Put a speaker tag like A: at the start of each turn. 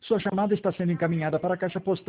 A: Sua chamada está sendo encaminhada para a caixa postal